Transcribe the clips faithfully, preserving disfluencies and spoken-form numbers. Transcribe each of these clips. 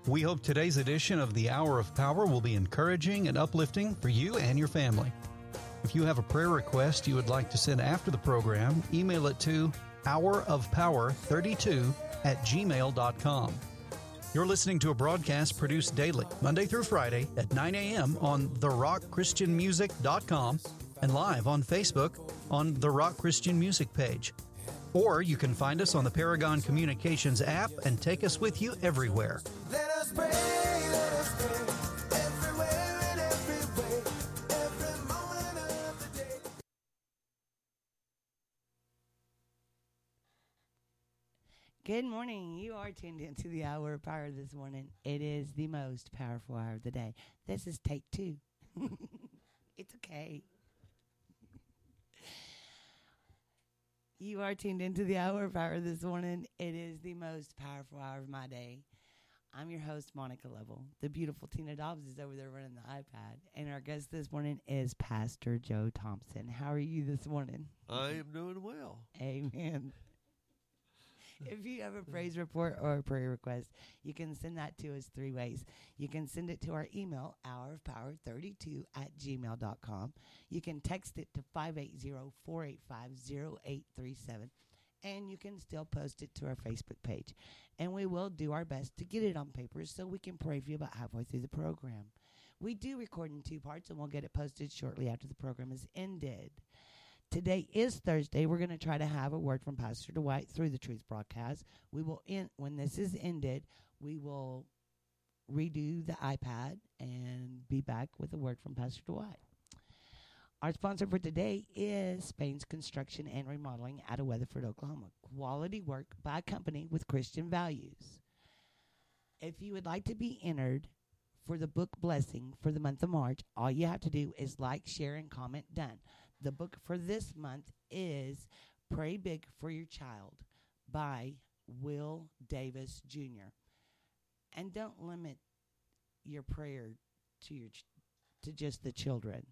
We hope today's edition of the Hour of Power will be encouraging and uplifting for you and your family. If you have a prayer request you would like to send after the program, email it to hour of power thirty-two at gmail dot com. You're listening to a broadcast produced daily, Monday through Friday at nine a.m. on the rock christian music dot com and live on Facebook on the Rock Christian Music page. Or you can find us on the Paragon Communications app and take us with you everywhere. Let us pray, let us pray, everywhere and every way, every moment of the day. Good morning. You are tuned into the Hour of Power this morning. It is the most powerful hour of the day. This is take two. It's okay. You are tuned into the Hour of Power this morning. It is the most powerful hour of my day. I'm your host, Monica Lovell. The beautiful Tina Dobbs is over there running the iPad. And our guest this morning is Pastor Joe Thompson. How are you this morning? I am doing well. Amen. If you have a praise report or a prayer request, you can send that to us three ways. You can send it to our email, hour of power thirty-two at gmail dot com. You can text it to five eight zero, four eight five, zero eight three seven. And you can still post it to our Facebook page. And we will do our best to get it on paper so we can pray for you about halfway through the program. We do record in two parts, and we'll get it posted shortly after the program is ended. Today is Thursday. We're going to try to have a word from Pastor Dwight through the Truth broadcast. We will end when this is ended. We will redo the iPad and be back with a word from Pastor Dwight. Our sponsor for today is Spain's Construction and Remodeling out of Weatherford, Oklahoma. Quality work by a company with Christian values. If you would like to be entered for the book Blessing for the month of March, all you have to do is like, share, and comment done. The book for this month is Pray Big for Your Child by Will Davis Junior And don't limit your prayer to your ch- to just the children.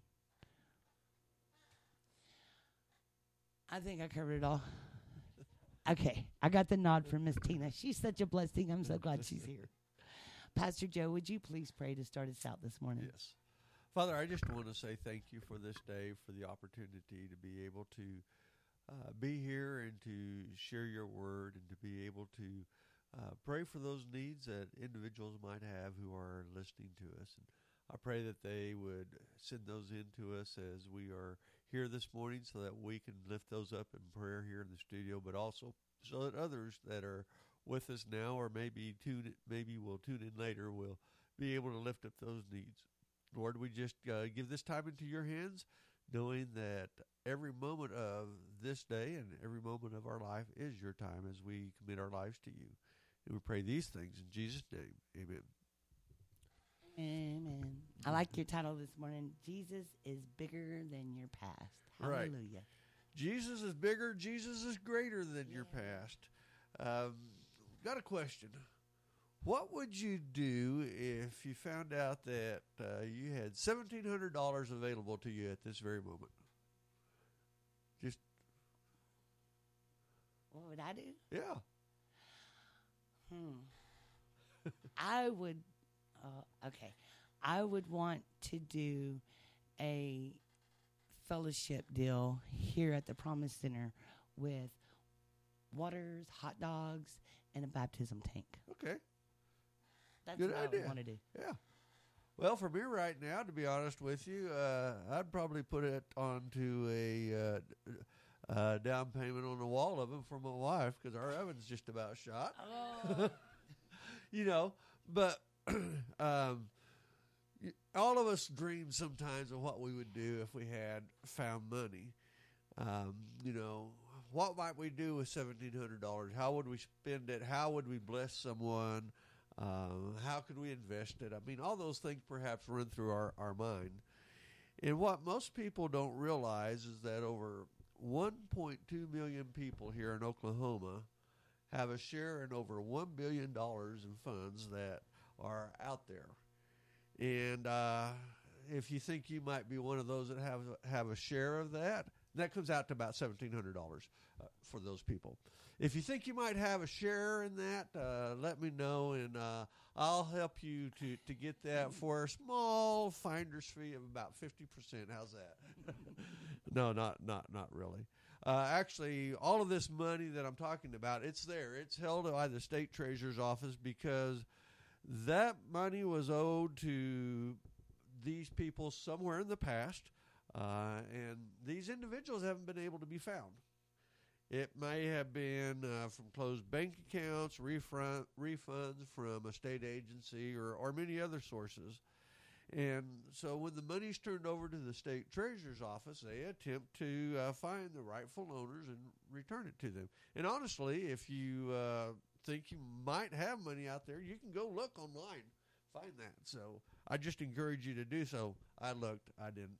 I think I covered it all. Okay, I got the nod from Miss Tina. She's such a blessing. I'm so glad she's here. Pastor Joe, would you please pray to start us out this morning? Yes. Father, I just want to say thank you for this day, for the opportunity to be able to uh, be here and to share your word and to be able to uh, pray for those needs that individuals might have who are listening to us. And I pray that they would send those in to us as we are here this morning so that we can lift those up in prayer here in the studio, but also so that others that are with us now or maybe tune, maybe will tune in later will be able to lift up those needs. Lord, we just uh, give this time into your hands, knowing that every moment of this day and every moment of our life is your time as we commit our lives to you. And we pray these things in Jesus' name. Amen. Amen. I like your title this morning. Jesus is bigger than your past. Hallelujah. Right. Jesus is bigger. Jesus is greater than yeah. your past. Um, got a question. What would you do if you found out that uh, you had seventeen hundred dollars available to you at this very moment? Just. What would I do? Yeah. Hmm. I would, uh, okay. I would want to do a fellowship deal here at the Promise Center with waters, hot dogs, and a baptism tank. Okay. That's Good what idea. I would want to do. Yeah. Well, for me right now, to be honest with you, uh, I'd probably put it onto a uh, uh, down payment on the wall of them for my wife because our oven's just about shot. Oh. You know, but um, all of us dream sometimes of what we would do if we had found money. Um, you know, what might we do with seventeen hundred dollars? How would we spend it? How would we bless someone? Um, how could we invest it? I mean, all those things perhaps run through our, our mind. And what most people don't realize is that over one point two million people here in Oklahoma have a share in over one billion dollars in funds that are out there. And uh, if you think you might be one of those that have have a share of that, that comes out to about seventeen hundred dollars uh, for those people. if you think you might have a share in that, uh, let me know, and uh, I'll help you to, to get that for a small finder's fee of about fifty percent. How's that? No, not not not really. Uh, actually, all of this money that I'm talking about, it's there. It's held by the state treasurer's office because that money was owed to these people somewhere in the past, uh, and these individuals haven't been able to be found. It may have been uh, from closed bank accounts, refund, refunds from a state agency, or, or many other sources. And so when the money's turned over to the state treasurer's office, they attempt to uh, find the rightful owners and return it to them. And honestly, if you uh, think you might have money out there, you can go look online, find that. So I just encourage you to do so. I looked, I didn't.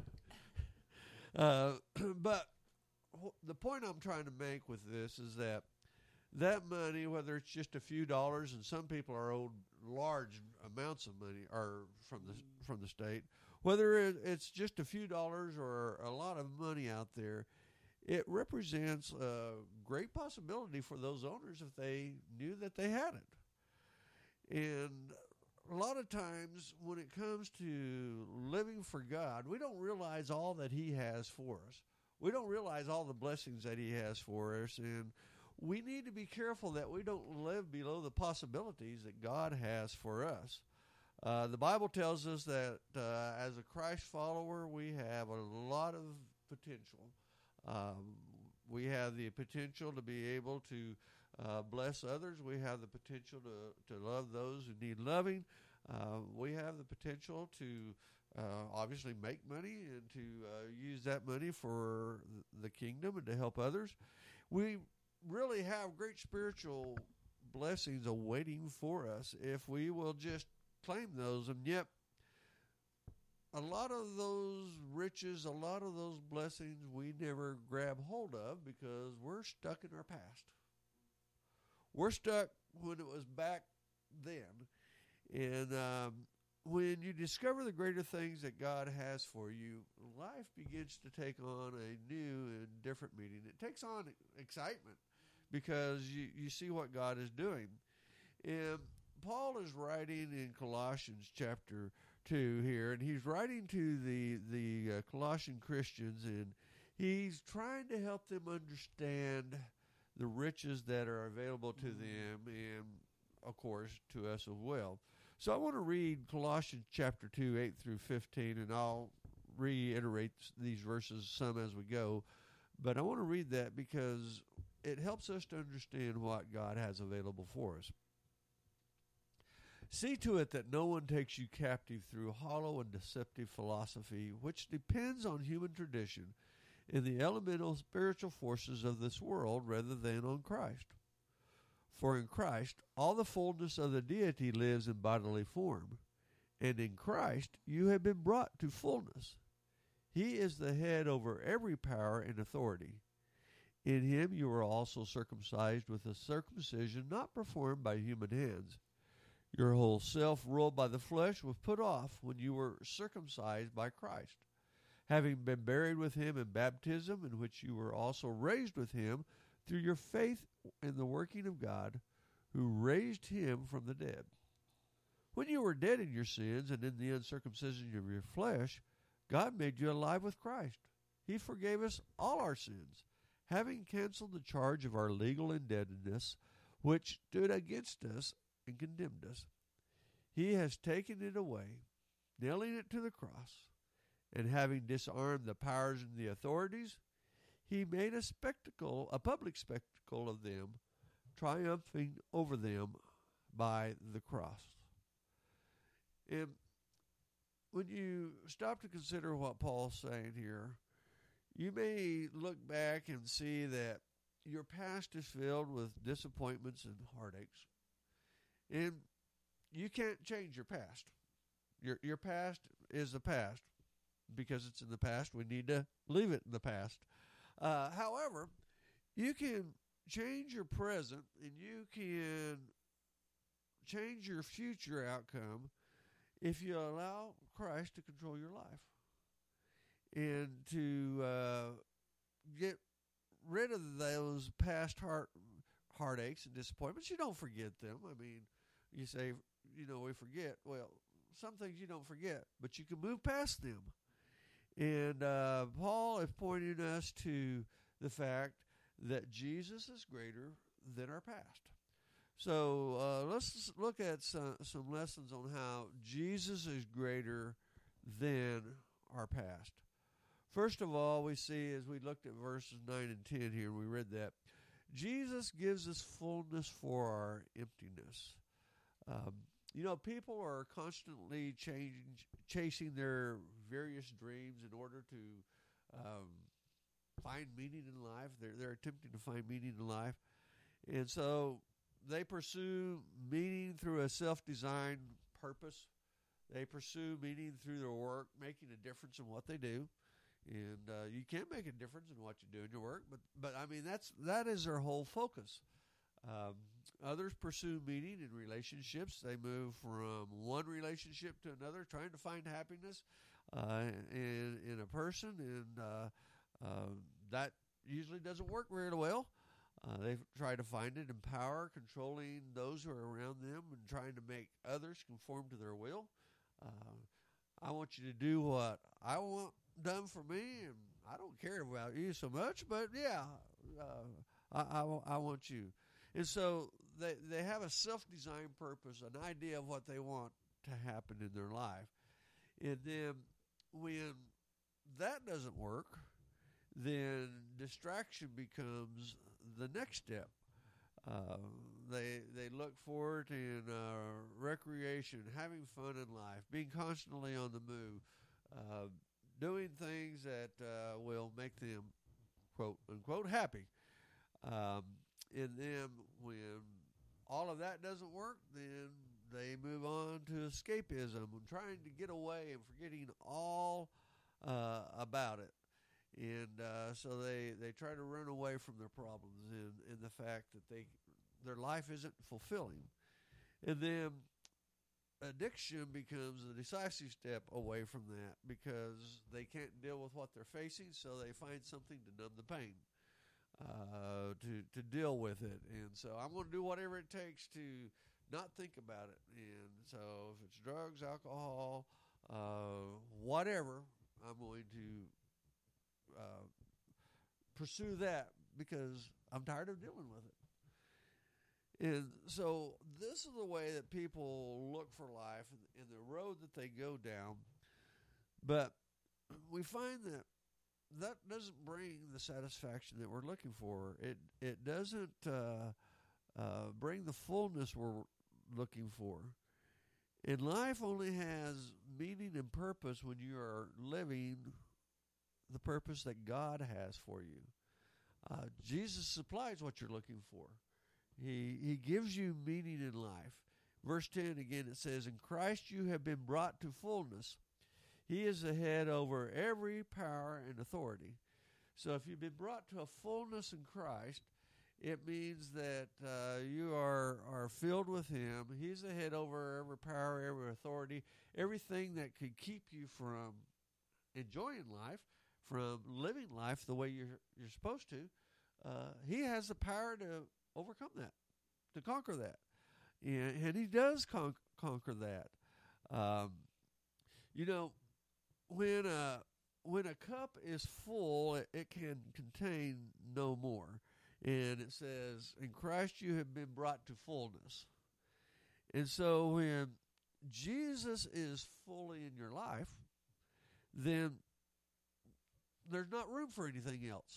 uh, but the point I'm trying to make with this is that that money, whether it's just a few dollars, and some people are owed large amounts of money or from the from the state, whether it's just a few dollars or a lot of money out there, it represents a great possibility for those owners if they knew that they had it. And a lot of times when it comes to living for God, we don't realize all that He has for us. We don't realize all the blessings that He has for us, and we need to be careful that we don't live below the possibilities that God has for us. Uh, the Bible tells us that uh, as a Christ follower, we have a lot of potential. Um, we have the potential to be able to uh, bless others. We have the potential to, to love those who need loving. Uh, we have the potential to uh, obviously make money and to uh, use that money for the kingdom and to help others. We really have great spiritual blessings awaiting for us if we will just claim those. And yet, a lot of those riches, a lot of those blessings we never grab hold of because we're stuck in our past. We're stuck when it was back then. And um, when you discover the greater things that God has for you, life begins to take on a new and different meaning. It takes on excitement because you, you see what God is doing. And Paul is writing in Colossians chapter two here, and he's writing to the, the uh, Colossian Christians, and he's trying to help them understand the riches that are available to them and, of course, to us as well. So I want to read Colossians chapter two, eight through fifteen, and I'll reiterate these verses some as we go. But I want to read that because it helps us to understand what God has available for us. See to it that no one takes you captive through hollow and deceptive philosophy, which depends on human tradition and the elemental spiritual forces of this world rather than on Christ. For in Christ all the fullness of the deity lives in bodily form, and in Christ you have been brought to fullness. He is the head over every power and authority. In him you were also circumcised with a circumcision not performed by human hands. Your whole self, ruled by the flesh, was put off when you were circumcised by Christ, having been buried with him in baptism, in which you were also raised with him through your faith in the working of God, who raised him from the dead. When you were dead in your sins and in the uncircumcision of your flesh, God made you alive with Christ. He forgave us all our sins, having canceled the charge of our legal indebtedness, which stood against us and condemned us. He has taken it away, nailing it to the cross, and having disarmed the powers and the authorities, he made a spectacle, a public spectacle of them, triumphing over them by the cross. And when you stop to consider what Paul's saying here, you may look back and see that your past is filled with disappointments and heartaches. And you can't change your past. Your your past is the past. Because it's in the past, we need to leave it in the past. Uh, however, you can change your present and you can change your future outcome if you allow Christ to control your life and to uh, get rid of those past heart heartaches and disappointments. You don't forget them. I mean, you say, you know, we forget. Well, some things you don't forget, but you can move past them. And uh, Paul is pointing us to the fact that Jesus is greater than our past. So uh, let's look at some, some lessons on how Jesus is greater than our past. First of all, we see as we looked at verses nine and ten here, we read that, Jesus gives us fullness for our emptiness. Um, you know, people are constantly change, chasing their various dreams in order to um, find meaning in life. They're, they're attempting to find meaning in life. And so they pursue meaning through a self-designed purpose. They pursue meaning through their work, making a difference in what they do. And uh, you can make a difference in what you do in your work, but but I mean that's that is their whole focus. Um, others pursue meaning in relationships. They move from one relationship to another, trying to find happiness uh, in in a person, and uh, uh, that usually doesn't work very well. Uh, they try to find it in power, controlling those who are around them, and trying to make others conform to their will. Uh, I want you to do what I want done for me, and I don't care about you so much, but yeah, uh, I, I, I want you. And so they, they have a self-designed purpose, an idea of what they want to happen in their life. And then when that doesn't work, then distraction becomes the next step. Uh, they they look forward in uh, recreation, having fun in life, being constantly on the move, uh, doing things that uh, will make them, quote, unquote, happy. Um, and then when all of that doesn't work, then they move on to escapism and trying to get away and forgetting all uh, about it. And uh, so they, they try to run away from their problems and, and the fact that they their life isn't fulfilling. And then addiction becomes a decisive step away from that because they can't deal with what they're facing, so they find something to numb the pain, uh, to, to deal with it. And so I'm going to do whatever it takes to not think about it. And so if it's drugs, alcohol, uh, whatever, I'm going to Uh, pursue that because I'm tired of dealing with it. And so this is the way that people look for life and, and the road that they go down. But we find that that doesn't bring the satisfaction that we're looking for. It it doesn't uh, uh, bring the fullness we're looking for. And life only has meaning and purpose when you are living the purpose that God has for you. Uh, Jesus supplies what you're looking for. He he gives you meaning in life. Verse ten again, it says, "In Christ you have been brought to fullness. He is the head over every power and authority." So if you've been brought to a fullness in Christ, it means that uh, you are, are filled with Him. He's the head over every power, every authority, everything that could keep you from enjoying life, from living life the way you're you're supposed to. Uh, he has the power to overcome that, to conquer that, and, and He does con- conquer that. Um, you know, when a when a cup is full, it, it can contain no more. And it says, "In Christ you have been brought to fullness." And so when Jesus is fully in your life, then there's not room for anything else.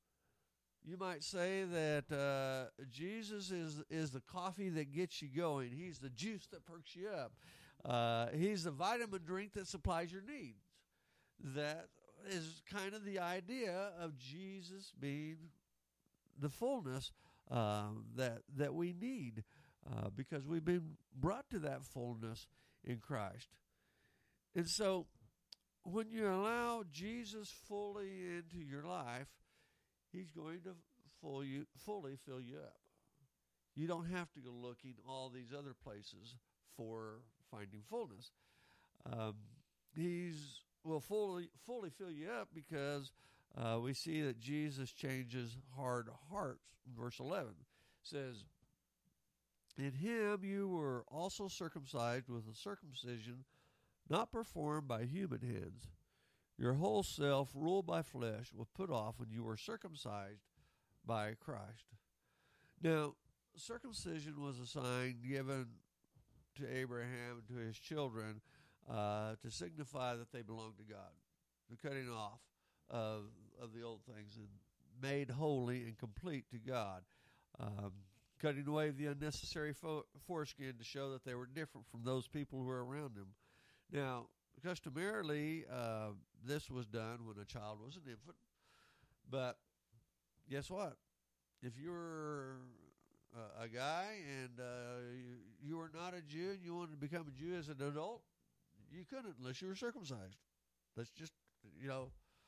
You might say that uh, Jesus is is the coffee that gets you going. He's the juice that perks you up. Uh, he's the vitamin drink that supplies your needs. That is kind of the idea of Jesus being the fullness uh, that that we need uh, because we've been brought to that fullness in Christ. And so when you allow Jesus fully into your life, He's going to full you, fully fill you up. You don't have to go looking all these other places for finding fullness. Um, he's will fully fully fill you up because uh, we see that Jesus changes hard hearts. Verse eleven says, in him you were also circumcised with a circumcision not performed by human hands. Your whole self, ruled by flesh, was put off when you were circumcised by Christ. Now, circumcision was a sign given to Abraham and to his children uh, to signify that they belonged to God, the cutting off of of the old things and made holy and complete to God, um, cutting away the unnecessary fo- foreskin to show that they were different from those people who were around them. Now, customarily, uh, this was done when a child was an infant, but guess what? If you were uh, a guy and uh, you, you were not a Jew and you wanted to become a Jew as an adult, you couldn't unless you were circumcised. That's just, you know,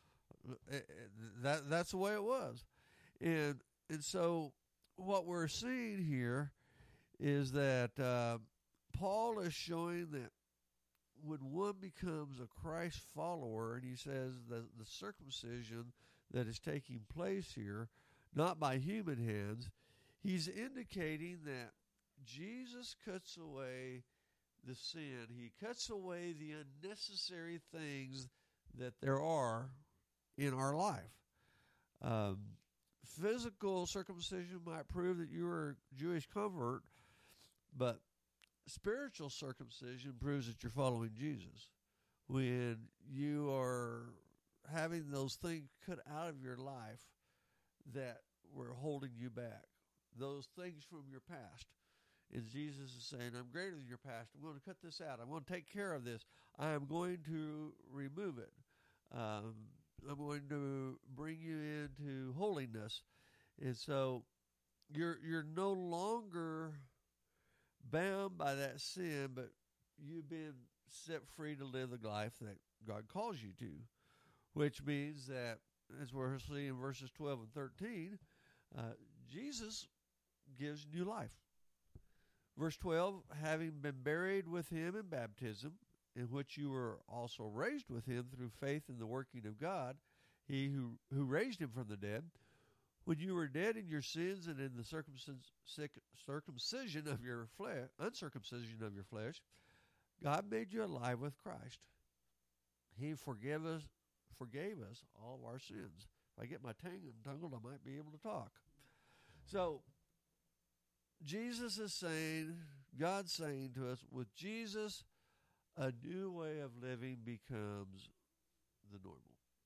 that that's the way it was. And and so what we're seeing here is that uh, Paul is showing that when one becomes a Christ follower, and he says that the circumcision that is taking place here, not by human hands, he's indicating that Jesus cuts away the sin. He cuts away the unnecessary things that there are in our life. Um, physical circumcision might prove that you are a Jewish convert, but spiritual circumcision proves that you're following Jesus. When you are having those things cut out of your life that were holding you back, those things from your past. And Jesus is saying, I'm greater than your past. I'm going to cut this out. I'm going to take care of this. I am going to remove it. Um, I'm going to bring you into holiness. And so you're you're no longer bound by that sin, but you've been set free to live the life that God calls you to, which means that, as we're seeing in verses twelve and thirteen, uh, Jesus gives new life. Verse twelve, having been buried with him in baptism, in which you were also raised with him through faith in the working of God, he who, who raised him from the dead, when you were dead in your sins and in the circumcision of your flesh, uncircumcision of your flesh, God made you alive with Christ. He forgave us, forgave us all of our sins. If I get my tongue untangled, I might be able to talk. So, Jesus is saying, God's saying to us, with Jesus, a new way of living becomes the normal.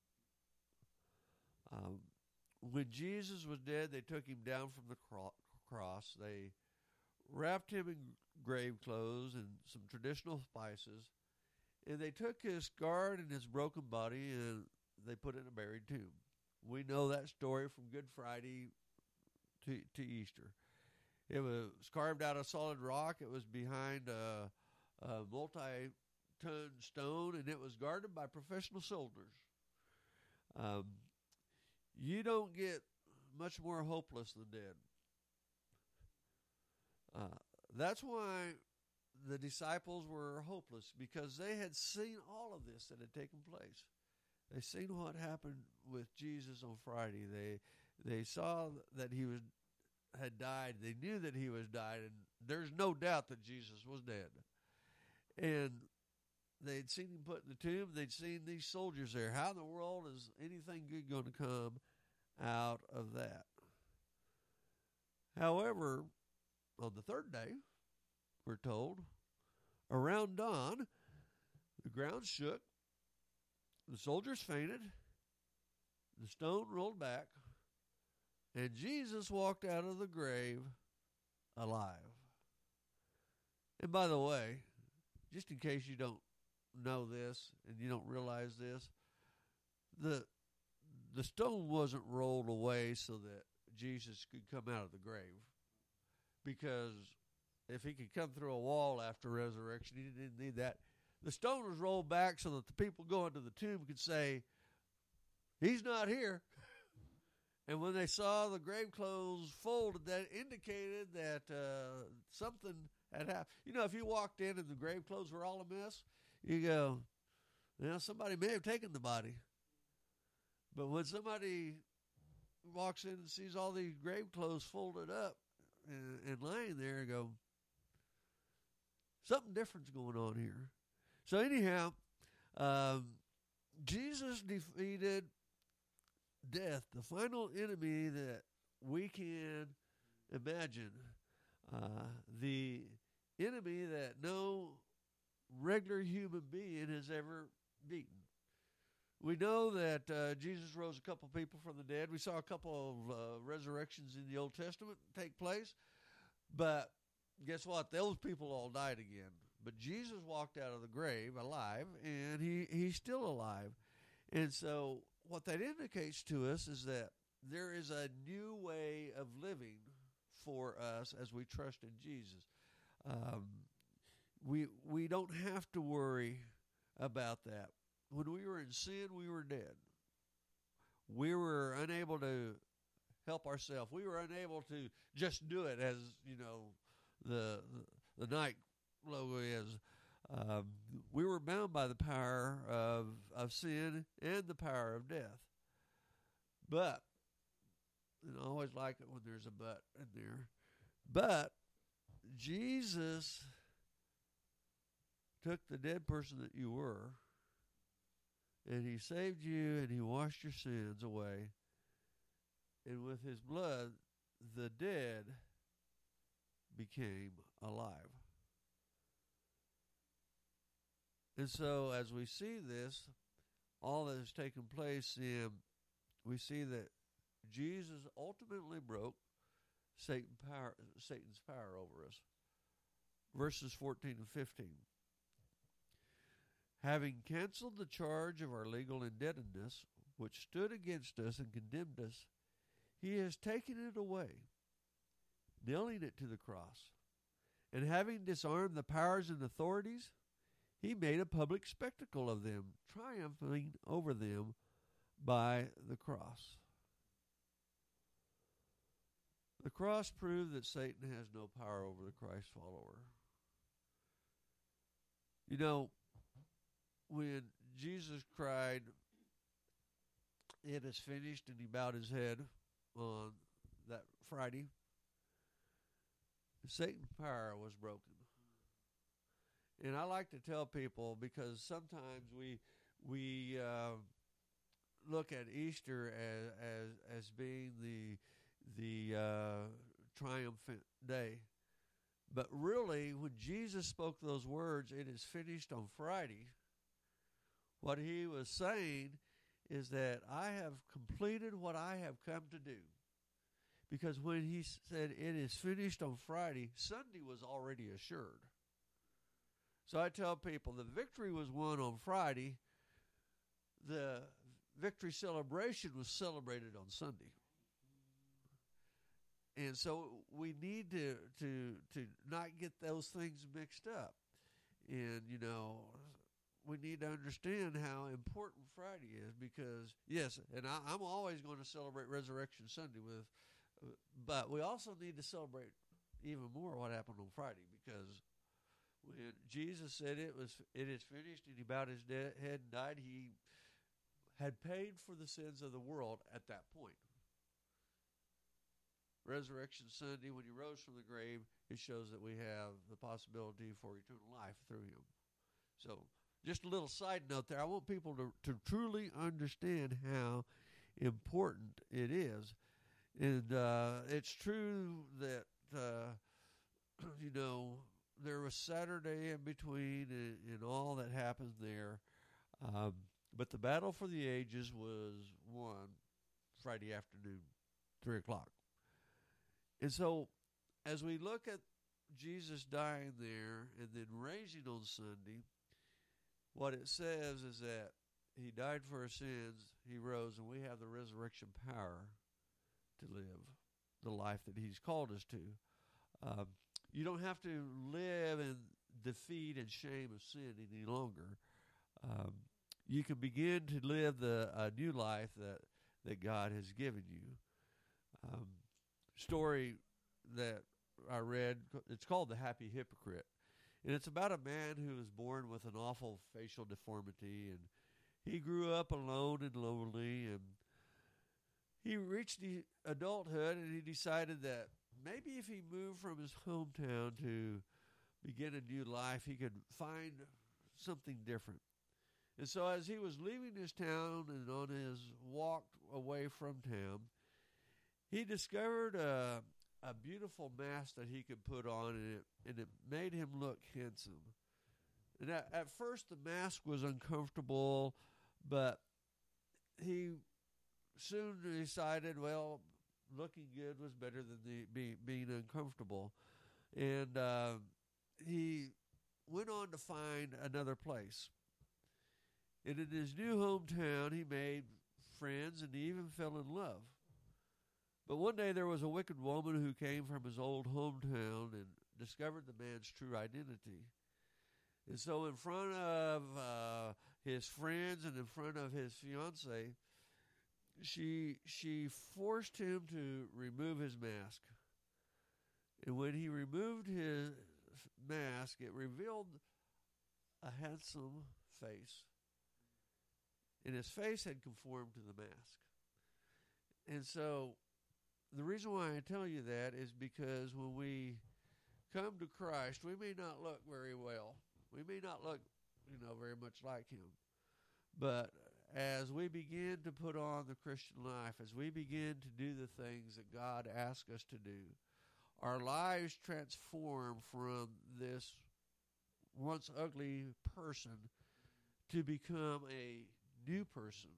Um, when Jesus was dead, they took him down from the cro- cross. They wrapped him in grave clothes and some traditional spices, and they took his scarred and his broken body and they put it in a buried tomb. We know that story from Good Friday to, to Easter. It was carved out of solid rock. It was behind a, a multi-ton stone, and it was guarded by professional soldiers. Um, you don't get much more hopeless than dead. Uh, that's why the disciples were hopeless, because they had seen all of this that had taken place. They seen what happened with Jesus on Friday. They they saw that he was had died. They knew that he was died, and there's no doubt that Jesus was dead. And they'd seen him put in the tomb. They'd seen these soldiers there. How in the world is anything good going to come out of that? However, on the third day, we're told, around dawn, the ground shook, the soldiers fainted, the stone rolled back, and Jesus walked out of the grave alive. And by the way, just in case you don't know this and you don't realize this, the the stone wasn't rolled away so that Jesus could come out of the grave. Because if he could come through a wall after resurrection, he didn't need that. The stone was rolled back so that the people going to the tomb could say, he's not here. And when they saw the grave clothes folded, that indicated that uh, something had happened. You know, if you walked in and the grave clothes were all a mess, you go, well, somebody may have taken the body. But when somebody walks in and sees all these grave clothes folded up, and, and laying there and go, something different's going on here. So anyhow, um, Jesus defeated death, the final enemy that we can imagine, uh, the enemy that no regular human being has ever beaten. We know that uh, Jesus rose a couple people from the dead. We saw a couple of uh, resurrections in the Old Testament take place. But guess what? Those people all died again. But Jesus walked out of the grave alive, and he, he's still alive. And so what that indicates to us is that there is a new way of living for us as we trust in Jesus. Um, we we don't have to worry about that. When we were in sin, we were dead. We were unable to help ourselves. We were unable to just do it, as you know, the the, the night logo is. Um, we were bound by the power of of sin and the power of death. But, and I always like it when there's a but in there. But Jesus took the dead person that you were, and he saved you, and he washed your sins away. And with his blood, the dead became alive. And so as we see this, all that has taken place, in, we see that Jesus ultimately broke Satan power, Satan's power over us. Verses fourteen and fifteen. Having canceled the charge of our legal indebtedness, which stood against us and condemned us, he has taken it away, nailing it to the cross. And having disarmed the powers and authorities, he made a public spectacle of them, triumphing over them by the cross. The cross proved that Satan has no power over the Christ follower. You know, when Jesus cried, "It is finished," and he bowed his head on that Friday, Satan's power was broken. And I like to tell people, because sometimes we we uh, look at Easter as as as being the the uh, triumphant day, but really, when Jesus spoke those words, "It is finished," on Friday, what he was saying is that I have completed what I have come to do. Because when he said it is finished on Friday, Sunday was already assured. So I tell people the victory was won on Friday. The victory celebration was celebrated on Sunday. And so we need to, to, to not get those things mixed up. And, you know, we need to understand how important Friday is, because, yes, and I, I'm always going to celebrate Resurrection Sunday with, uh, but we also need to celebrate even more what happened on Friday, because when Jesus said it was, it is finished, and he bowed his de- head and died, he had paid for the sins of the world at that point. Resurrection Sunday, when he rose from the grave, it shows that we have the possibility for eternal life through him. So, just a little side note there. I want people to, to truly understand how important it is. And uh, it's true that, uh, you know, there was Saturday in between and, and all that happened there. Um, but the battle for the ages was won Friday afternoon, three o'clock. And so as we look at Jesus dying there and then raising on Sunday, what it says is that he died for our sins, he rose, and we have the resurrection power to live the life that he's called us to. Um, you don't have to live in defeat and shame of sin any longer. Um, you can begin to live the uh, new life that, that God has given you. Um, story that I read, it's called The Happy Hypocrite. And it's about a man who was born with an awful facial deformity, and he grew up alone and lonely, and he reached the adulthood, and he decided that maybe if he moved from his hometown to begin a new life, he could find something different. And so as he was leaving his town and on his walk away from town, he discovered a, a beautiful mask that he could put on, and it, and it made him look handsome. And at, at first the mask was uncomfortable, but he soon decided, well, looking good was better than the, be, being uncomfortable. And uh, he went on to find another place. And in his new hometown, he made friends and he even fell in love. But one day there was a wicked woman who came from his old hometown and discovered the man's true identity. And so in front of uh, his friends and in front of his fiancée, she she forced him to remove his mask. And when he removed his mask, it revealed a handsome face. And his face had conformed to the mask. And so the reason why I tell you that is because when we come to Christ, we may not look very well. We may not look, you know, very much like him. But as we begin to put on the Christian life, as we begin to do the things that God asks us to do, our lives transform from this once ugly person to become a new person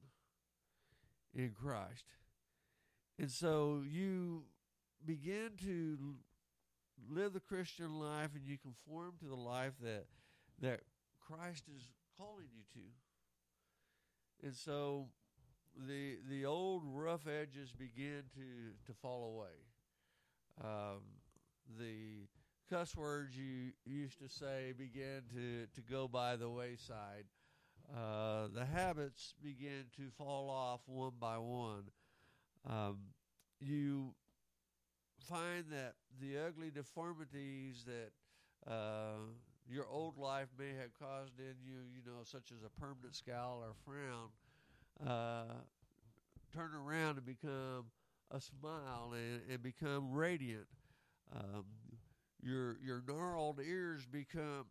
in Christ. And so you begin to live the Christian life and you conform to the life that that Christ is calling you to. And so the the old rough edges begin to, to fall away. Um, the cuss words you used to say begin to, to go by the wayside. Uh, the habits begin to fall off one by one. Um, you find that the ugly deformities that uh, your old life may have caused in you, you know, such as a permanent scowl or frown, uh, turn around and become a smile and, and become radiant. Um, your your gnarled ears become,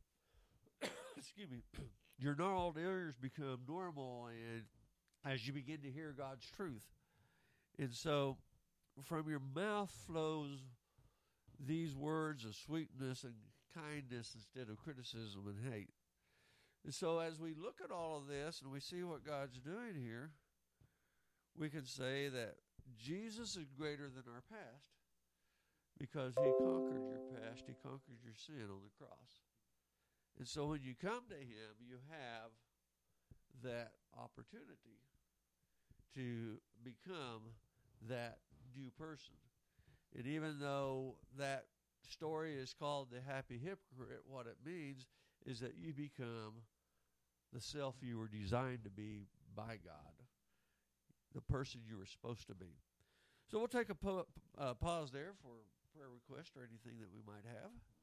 excuse me, your gnarled ears become normal, and as you begin to hear God's truth. And so from your mouth flows these words of sweetness and kindness instead of criticism and hate. And so as we look at all of this and we see what God's doing here, we can say that Jesus is greater than our past because he conquered your past. He conquered your sin on the cross. And so when you come to him, you have that opportunity to become that new person. And even though that story is called the happy hypocrite, what it means is that you become the self you were designed to be by God, the person you were supposed to be. So we'll take a po- uh, pause there for prayer request or anything that we might have.